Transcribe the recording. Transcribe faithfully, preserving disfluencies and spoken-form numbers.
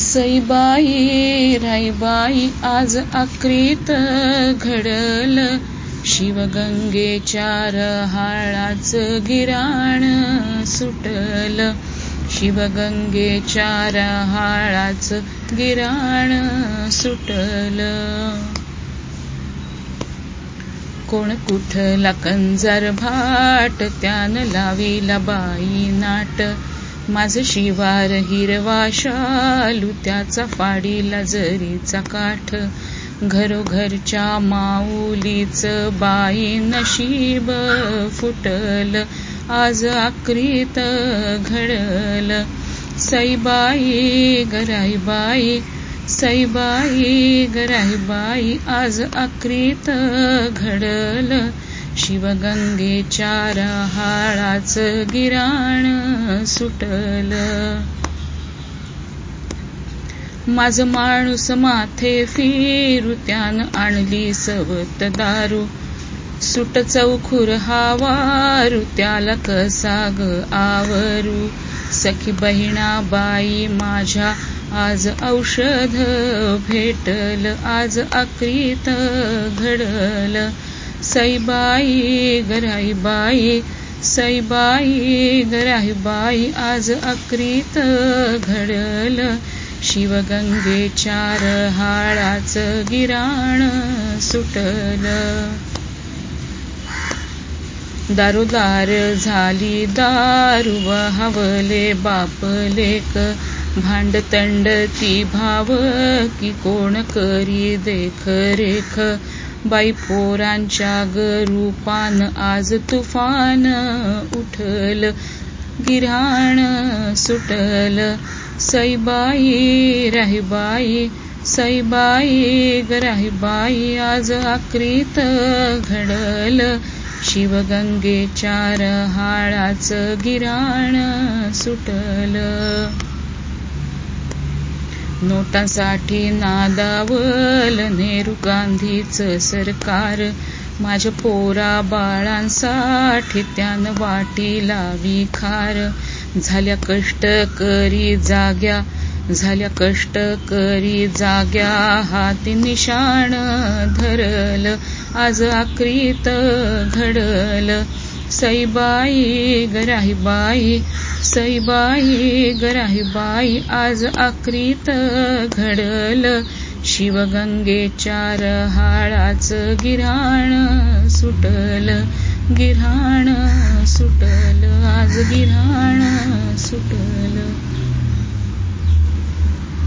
सईबाई राईबाई आज आक्रीत घडल, शिवगंगेच्या रहाळाचं गिराण सुटल. शिवगंगेच्या रहाळाचं गिराण सुटल. कोण कुठला कंजार भाट, त्यानं लाविला बाई नाट. माझं शिवार हिरवा शालू, त्याचा फाडीला जरीचा काठ. घरोघरच्या माऊलीचं बाई नशीब फुटल, आज आक्रीत घडल. सईबाई ग राईबाई, सईबाई ग राईबाई आज आक्रीत घडल, शिवगंगेच्या रहाळाचं गिराण सुटल. माझं माणूस माथे फिरू, त्यानं आणली सवत दारू. सुट चौखुर हावारू, त्याला कसा ग आवरू. सखी बहिणा बाई माझ्या आज औषध भेटल, आज आक्रीत घडल. सईबाई ग राईबाई, सईबाई ग राईबाई आज आक्रीत घडल, शिवगंगेच्या रहाळाचं गिराण सुटल. दारोदार झाली दारू, वहावले बाप लेक. भांडतंडती भावकी, कोण करी देखरेख. बाई पोरांच्या ग रूपान आज तुफान उठल, गिऱ्हाण सुटल. सईबाई राईबाई, सईबाई ग राईबाई आज आक्रीत घडल, शिवगंगेच्या रहाळाचं गिराण सुटल. नोटांसाठी नादावल नेहरू गांधीचं सरकार. माझ्या पोरा बाळांसाठी त्यानं वाटी लावी खार. झाल्या कष्ट करी जाग्या, झाल्या कष्ट करी जाग्या, हाती निशाण धरल, आज आक्रीत घडल. सईबाई ग राईबाई, सईबाई ग राईबाई आज आक्रीत घडल, शिवगंगेच्या रहाळाचं गिऱ्हाण सुटल. गिऱ्हाण सुटल, आज गिऱ्हाण सुटल.